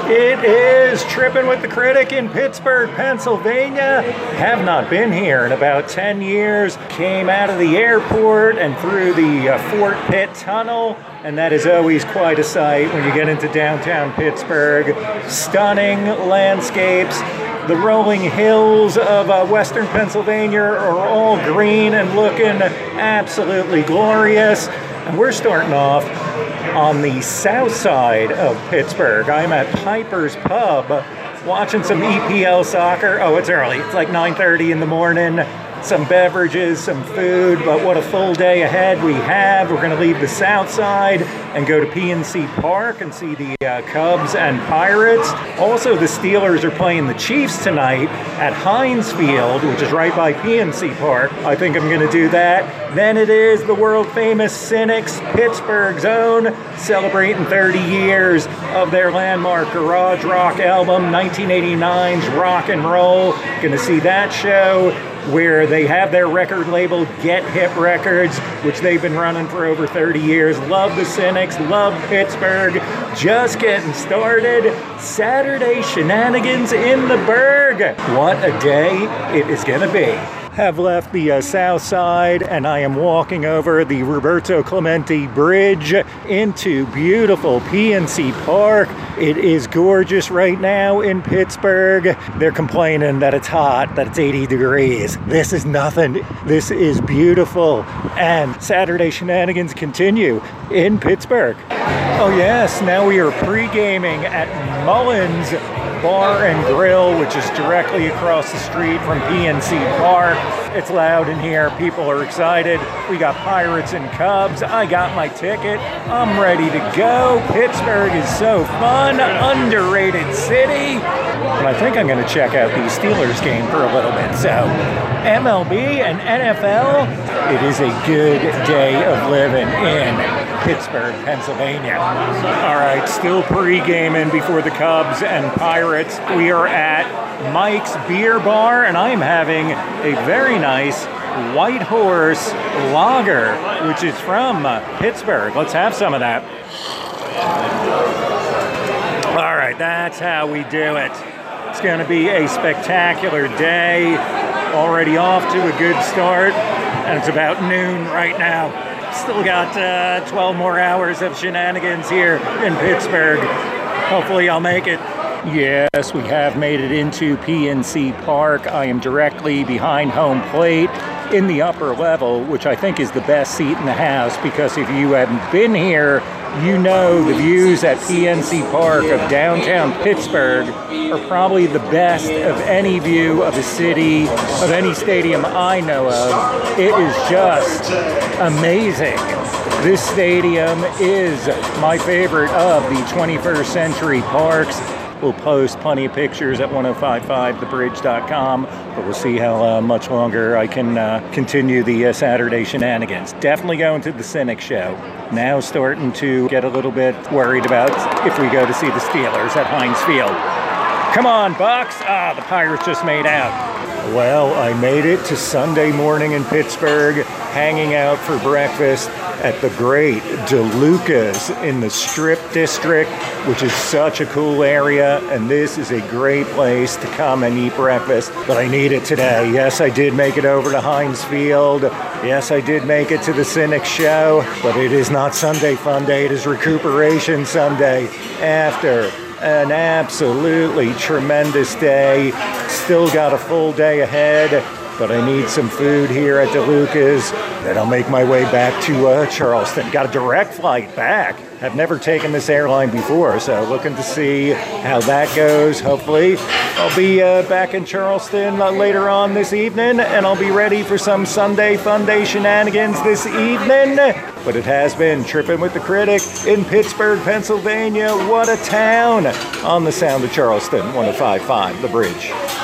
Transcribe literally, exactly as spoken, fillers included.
It is Tripping with the Critic in Pittsburgh, Pennsylvania. Have not been here in about ten years. Came out of the airport and through the uh, Fort Pitt Tunnel, and that is always quite a sight when you get into downtown Pittsburgh. Stunning landscapes. The rolling hills of uh, western Pennsylvania are all green and looking absolutely glorious. And we're starting off on the south side of Pittsburgh. I'm at Piper's Pub watching some E P L soccer. Oh, it's early. It's like nine thirty in the morning. Some beverages, some food, but what a full day ahead we have. We're going to leave the south side and go to P N C Park and see the uh, Cubs and Pirates. Also, the Steelers are playing the Chiefs tonight at Heinz Field, which is right by P N C Park. I think I'm going to do that. Then it is the world-famous Cynics, Pittsburgh's own, celebrating thirty years of their landmark garage rock album, nineteen eighty-nine's Rock and Roll. Going to see that show, where they have their record label, Get Hip Records, which they've been running for over thirty years. Love the Cynics, love Pittsburgh. Just getting started. Saturday shenanigans in the Burgh. What a day it is going to be. Have left the uh, south side, and I am walking over the Roberto Clemente Bridge into beautiful P N C Park. It is gorgeous right now in Pittsburgh. They're complaining that it's hot, that it's eighty degrees. This is nothing. This is beautiful. And Saturday shenanigans continue in Pittsburgh. Oh yes, now we are pre-gaming at Mullins Bar and Grill, which is directly across the street from P N C Park. It's loud in here. People are excited. We got Pirates and Cubs. I got my ticket. I'm ready to go. Pittsburgh is so fun. Underrated city. But I think I'm going to check out the Steelers game for a little bit. So, M L B and N F L, it is a good day of living in Pittsburgh, Pennsylvania. All right, still pre-gaming before the Cubs and Pirates. We are at Mike's Beer Bar, and I'm having a very nice White Horse Lager, which is from uh, Pittsburgh. Let's have some of that. All right, that's how we do it. It's going to be a spectacular day. Already off to a good start, and it's about noon right now. Still got uh, twelve more hours of shenanigans here in Pittsburgh. Hopefully I'll make it. Yes, we have made it into P N C Park. I am directly behind home plate in the upper level, which I think is the best seat in the house, because if you haven't been here, you know the views at P N C Park of downtown Pittsburgh are probably the best of any view of the city, of any stadium I know of. It is just amazing. This stadium is my favorite of the twenty-first century parks. We'll post plenty of pictures at ten fifty-five the bridge dot com, but we'll see how uh, much longer I can uh, continue the uh, Saturday shenanigans. Definitely going to the Cynic show. Now starting to get a little bit worried about if we go to see the Steelers at Heinz Field. Come on, Bucks! Ah, the Pirates just made out. Well, I made it to Sunday morning in Pittsburgh, hanging out for breakfast at the great DeLuca's in the Strip District, which is such a cool area, and this is a great place to come and eat breakfast. But I need it today. Yes, I did make it over to Heinz Field. Yes, I did make it to the Cynic show, but it is not Sunday Fun Day. It is Recuperation Sunday after an absolutely tremendous day. Still got a full day ahead, but I need some food here at DeLuca's. Then I'll make my way back to uh, Charleston. Got a direct flight back. I've never taken this airline before, so looking to see how that goes. Hopefully, I'll be uh, back in Charleston uh, later on this evening, and I'll be ready for some Sunday Fun Day shenanigans this evening. But it has been Tripping with the Critic in Pittsburgh, Pennsylvania. What a town! On the sound of Charleston, ten fifty-five The Bridge.